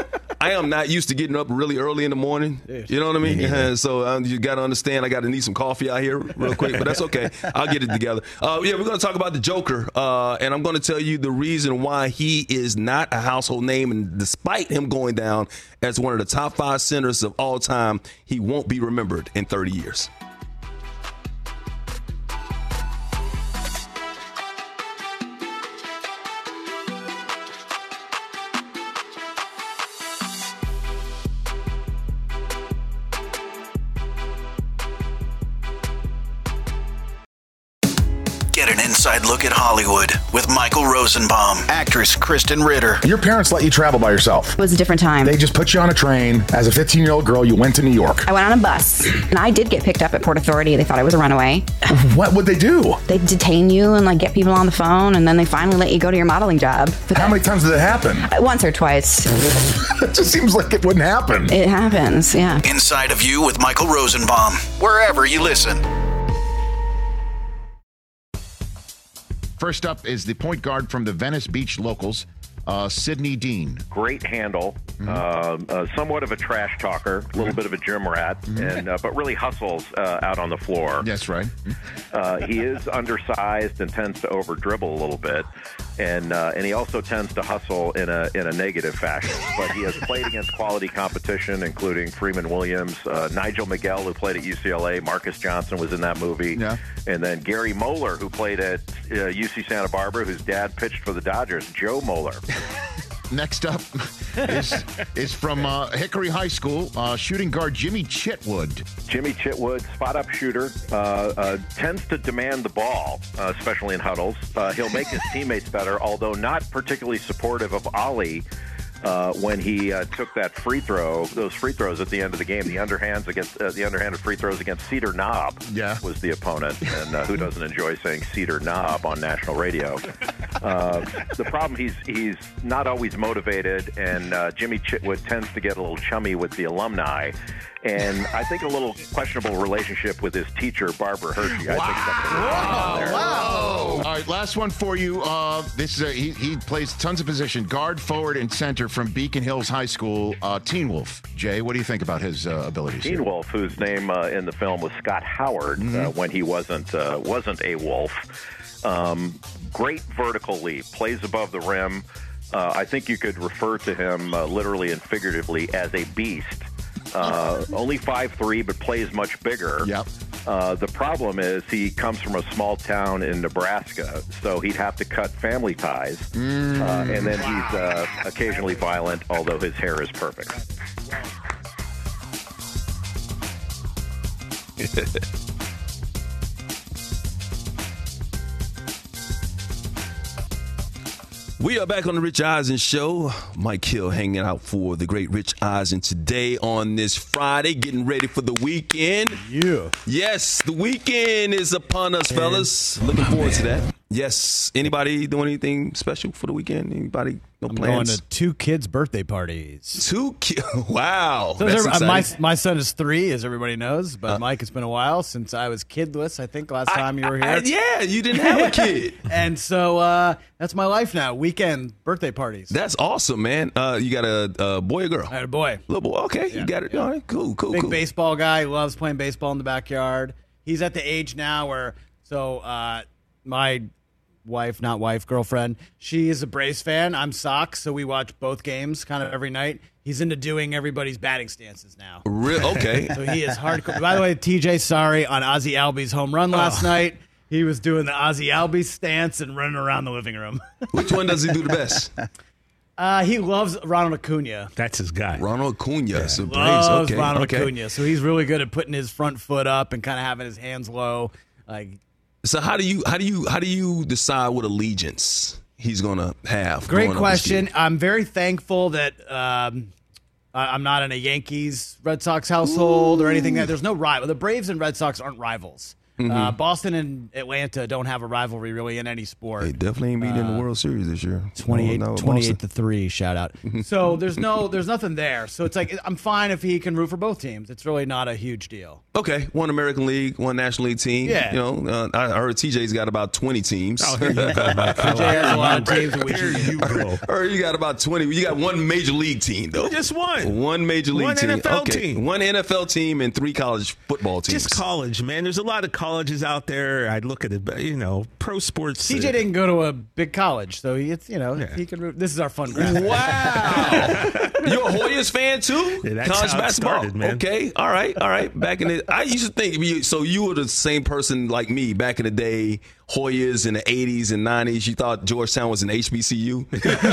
I am not used to getting up really early in the morning. You know what I mean? So you got to understand, I got to need some coffee out here real quick, but that's okay. I'll get it together. We're going to talk about the Joker, and I'm going to tell you the reason why he is not a household name, and despite him going down as one of the top 5 centers of all time, he won't be remembered in 30 years. Get an inside look at Hollywood with Michael Rosenbaum, actress Kristen Ritter. Your parents let you travel by yourself. It was a different time. They just put you on a train. As a 15-year-old girl, you went to New York. I went on a bus, and I did get picked up at Port Authority. They thought I was a runaway. What would they do? They detain you and get people on the phone, and then they finally let you go to your modeling job. But how many times did it happen? Once or twice. It just seems like it wouldn't happen. It happens, yeah. Inside of You with Michael Rosenbaum, wherever you listen. First up is the point guard from the Venice Beach Locals, Sidney Dean. Great handle, somewhat of a trash talker, a little bit of a gym rat, and but really hustles out on the floor. That's right. He is undersized and tends to over dribble a little bit, and he also tends to hustle in a negative fashion. But he has played against quality competition, including Freeman Williams, Nigel Miguel, who played at UCLA, Marcus Johnson was in that movie, and then Gary Moeller, who played at UC Santa Barbara, whose dad pitched for the Dodgers, Joe Moeller. Next up is from Hickory High School, shooting guard Jimmy Chitwood. Jimmy Chitwood, spot-up shooter, tends to demand the ball, especially in huddles. He'll make his teammates better, although not particularly supportive of Ollie when he took that free throw, those free throws at the end of the game. The underhanded free throws against Cedar Knob was the opponent, and who doesn't enjoy saying Cedar Knob on national radio? The problem, he's not always motivated, and Jimmy Chitwood tends to get a little chummy with the alumni, and I think a little questionable relationship with his teacher, Barbara Hershey. I think something wrong there. All right, last one for you. This is he plays tons of position, guard, forward, and center from Beacon Hills High School. Teen Wolf. Jay, what do you think about his abilities? Teen Wolf, whose name in the film was Scott Howard when he wasn't a wolf. Great vertical leap, plays above the rim. I think you could refer to him literally and figuratively as a beast. Only 5'3", but plays much bigger. Yep. The problem is he comes from a small town in Nebraska, so he'd have to cut family ties. And then he's occasionally violent, although his hair is perfect. We are back on the Rich Eisen Show. Mike Hill hanging out for the great Rich Eisen today on this Friday, getting ready for the weekend. Yeah. Yes, the weekend is upon us, fellas. Looking forward to that. Yes. Anybody doing anything special for the weekend? Anybody? No I'm plans? going to 2 kids' birthday parties. 2 kids? Wow. So my son is 3, as everybody knows, but Mike, it's been a while since I was kidless, I think, last time you were here. Yeah, you didn't have a kid. And so that's my life now, weekend birthday parties. That's awesome, man. You got a boy or girl? I had a boy. Little boy. Okay, Yeah. you got it. All right, cool. Big baseball guy, loves playing baseball in the backyard. He's at the age now where, my girlfriend, she is a Braves fan. I'm Sox, so we watch both games kind of every night. He's into doing everybody's batting stances now. Okay. So he is hardcore. By the way, TJ, sorry, on Ozzie Albies' home run last night, he was doing the Ozzie Albies stance and running around the living room. Which one does he do the best? He loves Ronald Acuna. That's his guy. Ronald Acuna. So loves Ronald Acuna. So he's really good at putting his front foot up and kind of having his hands low. So how do you decide what allegiance he's gonna have? Great question. I'm very thankful that I'm not in a Yankees Red Sox household or anything. There's no rival. The Braves and Red Sox aren't rivals. Boston and Atlanta don't have a rivalry really in any sport. They definitely ain't beating in the World Series this year. 28-3, shout out. So there's nothing there. So it's like I'm fine if he can root for both teams. It's really not a huge deal. Okay, one American League, one National League team. Yeah. You know, I heard TJ's got about 20 teams. Oh, here you go. TJ has a lot of teams. Or you got about 20. You got one major league team though. Just one. One major league team. One NFL team. One NFL team and 3 college football teams. Just college, man. There's a lot of colleges out there. I'd look at it, pro sports. TJ didn't go to a big college, so he can root. This is our fun graphic. Wow. You're a Hoyas fan too? Yeah, that's college how it basketball. started, man. Okay. All right. Back in I used to think you were the same person like me back in the day. Hoyas in the 80s and 90s. You thought Georgetown was an HBCU?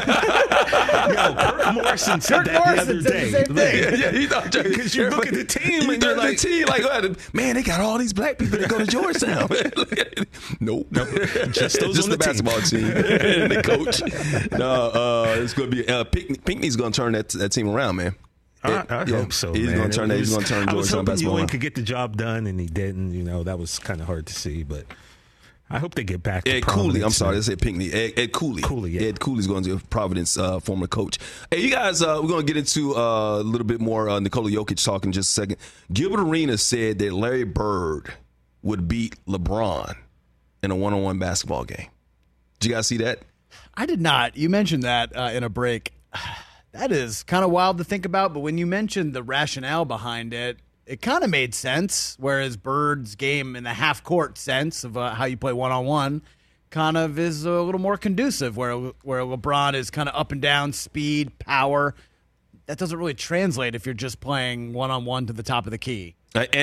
Kurt Morrison said that the other day. The same thing. Yeah, you thought because you look at the team and you're like, man, they got all these black people that go to Georgetown. Nope. Just the basketball team and the coach. No, it's going to be Pinckney's going to turn that team around, man. I hope so. He's going to turn Georgetown I was hoping basketball Ewing could get the job done, and he didn't. That was kind of hard to see, but I hope they get back to Ed Cooley. I'm sorry, I said Pinckney. Ed Cooley. Yeah. Ed Cooley's going to Providence, former coach. Hey, you guys, we're going to get into a little bit more Nikola Jokic talk in just a second. Gilbert Arenas said that Larry Bird would beat LeBron in a one-on-one basketball game. Did you guys see that? I did not. You mentioned that in a break. That is kind of wild to think about, but when you mentioned the rationale behind it, it kind of made sense, whereas Bird's game in the half-court sense of how you play one-on-one kind of is a little more conducive, where LeBron is kind of up and down, speed, power. That doesn't really translate if you're just playing one-on-one to the top of the key.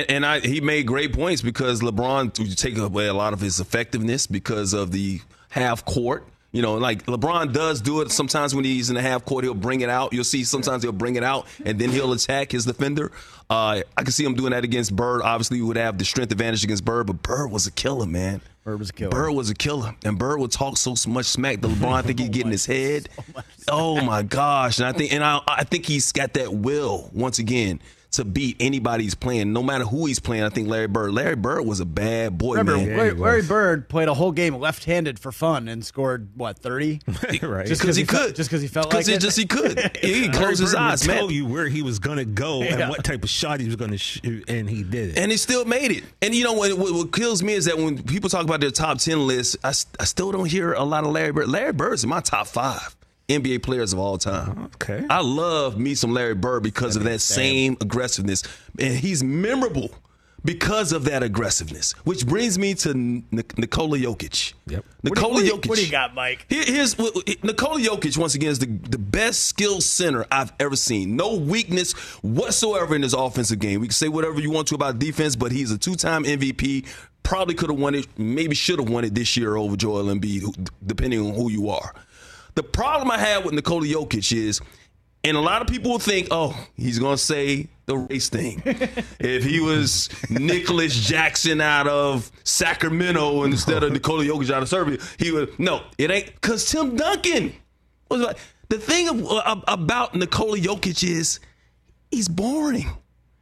He made great points because LeBron would take away a lot of his effectiveness because of the half-court. You know, like LeBron does do it sometimes when he's in the half court. He'll bring it out. You'll see sometimes he'll bring it out and then he'll attack his defender. I can see him doing that against Bird. Obviously, he would have the strength advantage against Bird, but Bird was a killer, man. Bird was a killer. Bird was a killer. And Bird would talk so much smack to LeBron. I think he'd get in his head. Oh, my gosh. And I think he's got that will, once again, to beat anybody he's playing, no matter who he's playing. I think Larry Bird was a bad boy, Remember, man. Larry Bird played a whole game left-handed for fun and scored, 30? Right. Just because he could. Just because he felt like it? Just he could. He closed his eyes, man. Told you where he was going to go and what type of shot he was going to shoot, and he did it. And he still made it. And you know what kills me is that when people talk about their top 10 list, I still don't hear a lot of Larry Bird. Larry Bird's in my top 5 NBA players of all time. Okay. I love me some Larry Bird because of that same aggressiveness. And he's memorable because of that aggressiveness, which brings me to Nikola Jokic. Yep. Nikola Jokic. What do you got, Mike? Here's Nikola Jokic, once again, is the best skilled center I've ever seen. No weakness whatsoever in his offensive game. We can say whatever you want to about defense, but he's a 2-time MVP. Probably could have won it, maybe should have won it this year over Joel Embiid, depending on who you are. The problem I have with Nikola Jokic is, and a lot of people will think, oh, he's going to say the race thing. If he was Nicholas Jackson out of Sacramento instead of Nikola Jokic out of Serbia, he would. No, it ain't, because Tim Duncan was like, the thing about Nikola Jokic is he's boring.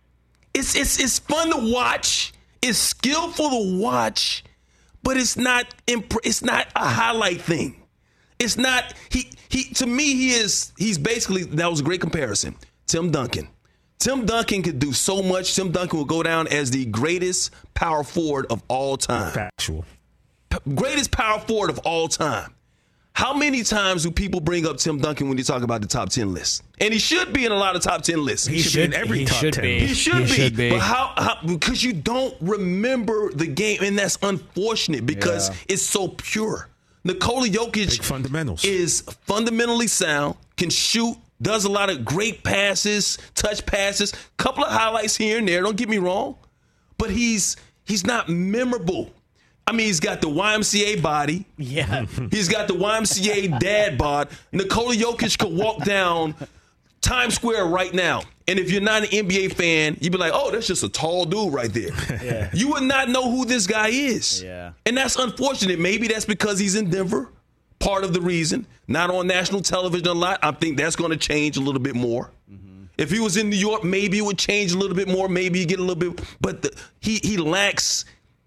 It's fun to watch. It's skillful to watch, but it's not a highlight thing. It's not, to me, he's basically, that was a great comparison. Tim Duncan. Tim Duncan could do so much. Tim Duncan will go down as the greatest power forward of all time. Factual. Greatest power forward of all time. How many times do people bring up Tim Duncan when you talk about the top 10 list? And he should be in a lot of top 10 lists. He should be in every top 10. He should be. But how? Because you don't remember the game, and that's unfortunate because it's so pure. Nikola Jokic is fundamentally sound, can shoot, does a lot of great passes, touch passes, couple of highlights here and there, don't get me wrong, but he's not memorable. I mean, he's got the YMCA body. Yeah. He's got the YMCA dad bod. Nikola Jokic could walk down Times Square right now. And if you're not an NBA fan, you'd be like, oh, that's just a tall dude right there. Yeah. You would not know who this guy is. Yeah. And that's unfortunate. Maybe that's because he's in Denver. Part of the reason. Not on national television a lot. I think that's going to change a little bit more. Mm-hmm. If he was in New York, maybe it would change a little bit more. Maybe you get a little bit. But he lacks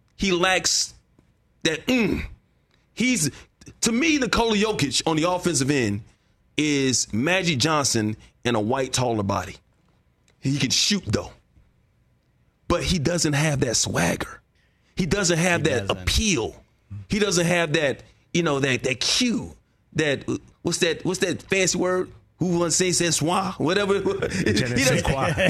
that. To me, Nikola Jokic on the offensive end is Magic Johnson in a white taller body. He can shoot, though. But he doesn't have that swagger. He doesn't have that appeal. He doesn't have that, that cue. What's that fancy word? Who wants to say soir? Whatever. Je ne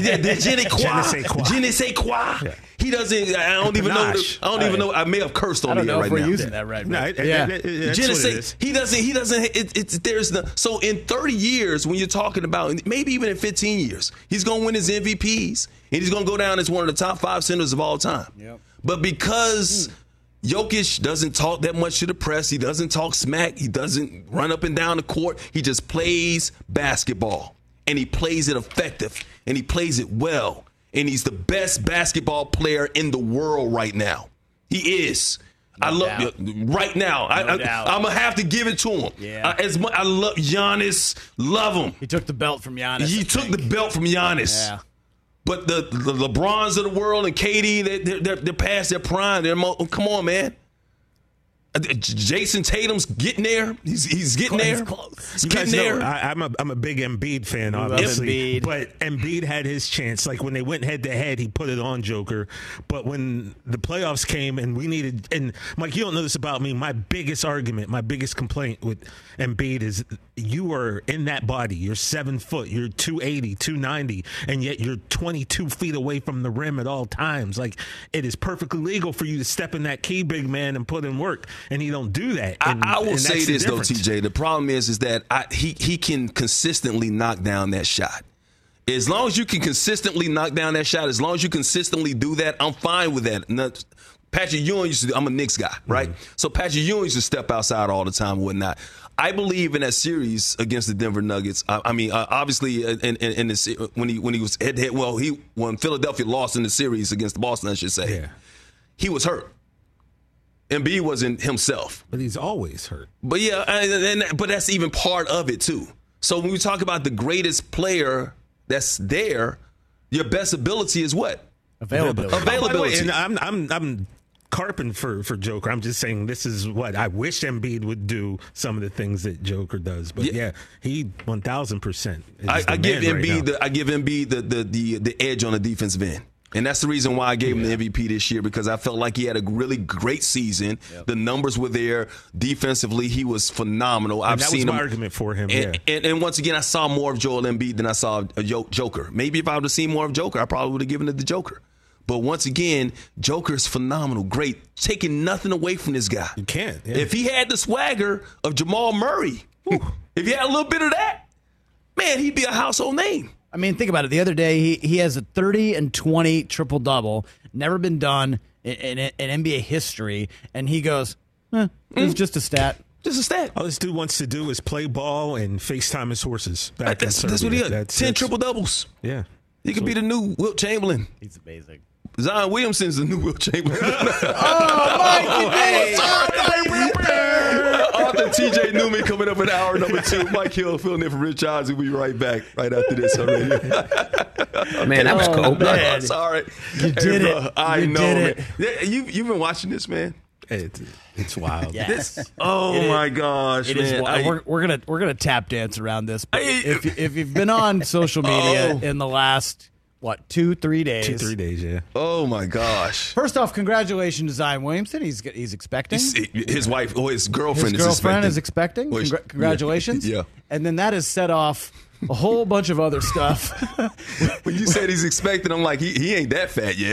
sais quoi. Yeah. He doesn't. I don't even know. I may have cursed on the air right now. I don't know if we're using that right. No, He doesn't. There's no. So in 30 years, when you're talking about, maybe even in 15 years, he's going to win his MVPs and he's going to go down as one of the top 5 centers of all time. Yep. But because Jokic doesn't talk that much to the press, he doesn't talk smack, he doesn't run up and down the court, he just plays basketball. And he plays it effective, and he plays it well. And he's the best basketball player in the world right now. He is. Right now. I'm going to have to give it to him. Yeah. I love Giannis, love him. He took the belt from Giannis. Yeah. But the LeBrons of the world and KD, they're past their prime. Come on, man. Jason Tatum's getting there. He's getting there. He's getting there. I'm a big Embiid fan, obviously. But Embiid had his chance. Like when they went head to head, he put it on Joker. But when the playoffs came and we needed, and Mike, you don't know this about me. My biggest argument, my biggest complaint with Embiid is you are in that body. You're 7 foot. You're 280, 290, and yet you're 22 feet away from the rim at all times. Like it is perfectly legal for you to step in that key, big man, and put in work. And he don't do that. And, I will say this though, TJ. The problem is that he can consistently knock down that shot. As long as you can consistently knock down that shot, as long as you consistently do that, I'm fine with that. Now, Patrick Ewing used to. I'm a Knicks guy, right? Mm-hmm. So Patrick Ewing used to step outside all the time and whatnot. I believe in that series against the Denver Nuggets. I mean, obviously, in this, when he was head to head, when Philadelphia lost in the series against Boston, I should say, he was hurt. Embiid wasn't himself. But he's always hurt. But but that's even part of it too. So when we talk about the greatest player that's there, your best ability is what? Availability. Availability. And I'm carping for Joker. I'm just saying this is what I wish Embiid would do, some of the things that Joker does. But he 1,000%. I give Embiid the edge on the defensive end. And that's the reason why I gave him the MVP this year, because I felt like he had a really great season. Yep. The numbers were there. Defensively, he was phenomenal. And that was my argument for him. And once again, I saw more of Joel Embiid than I saw Joker. Maybe if I would have seen more of Joker, I probably would have given it to Joker. But once again, Joker is phenomenal, great, taking nothing away from this guy. You can't. Yeah. If he had the swagger of Jamal Murray, if he had a little bit of that, man, he'd be a household name. I mean, think about it. The other day, he has a 30 and 20 triple-double, never been done in NBA history, and he goes, it's just a stat. Just a stat. All this dude wants to do is play ball and FaceTime his horses. That's what he is. 10 triple-doubles. Yeah. He could be the new Wilt Chamberlain. He's amazing. Zion Williamson's the new Wilt Chamberlain. Author TJ Newman coming up in hour number 2. Mike Hill filling in for Rich Odds. We'll be right back right after this already. Man, that was cool. Man. Sorry. You did it. I know, man. Yeah, you've been watching this, man. It's wild. Yes. My gosh, man. We're gonna tap dance around this. But if you've been on social media in the last 2-3 days? 2-3 days, yeah. Oh my gosh! First off, congratulations to Zion Williamson. He's expecting. His wife, his girlfriend, is expecting. Congratulations. Yeah. And then that has set off a whole bunch of other stuff. When you said he's expecting, I'm like, he ain't that fat yet.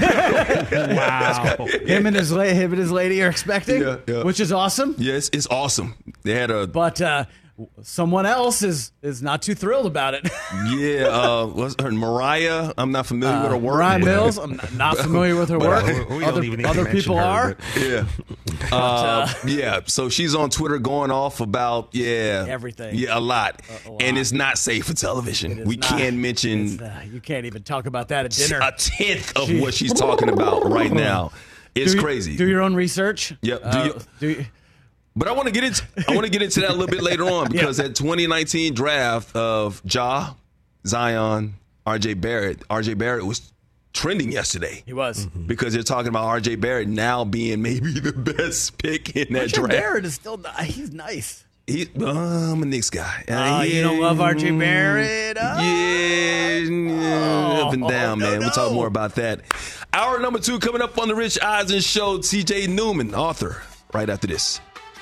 Wow. Him and his lady are expecting, which is awesome. Yes, it's awesome. They had but someone else is not too thrilled about it. What's her Mariah? I'm not familiar with her work. Mariah Mills. I'm not familiar with her work. Other people are. Yeah. So she's on Twitter going off about everything. Yeah, a lot. And it's not safe for television. We can't mention. You can't even talk about that at dinner. A tenth of what she's talking about right now. It's crazy. Do your own research. Yep. But I want to get into that a little bit later on, because that 2019 draft of Zion, RJ Barrett was trending yesterday. He was. Because they're talking about RJ Barrett now being maybe the best pick in that draft. RJ Barrett is still he's nice. I'm a Knicks guy. You don't love RJ Barrett? Up and down, man. We'll talk more about that. Hour number 2 coming up on the Rich Eisen Show. TJ Newman, author, right after this.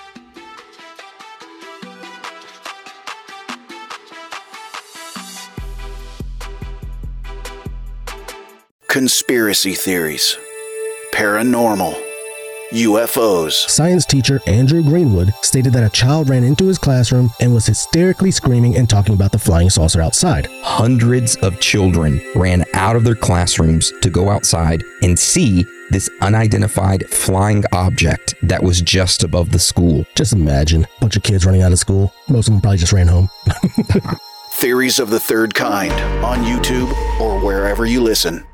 Conspiracy theories, paranormal, UFOs. Science teacher Andrew Greenwood stated that a child ran into his classroom and was hysterically screaming and talking about the flying saucer outside. Hundreds of children ran out of their classrooms to go outside and see this unidentified flying object that was just above the school. Just imagine a bunch of kids running out of school. Most of them probably just ran home. Theories of the Third Kind on YouTube or wherever you listen.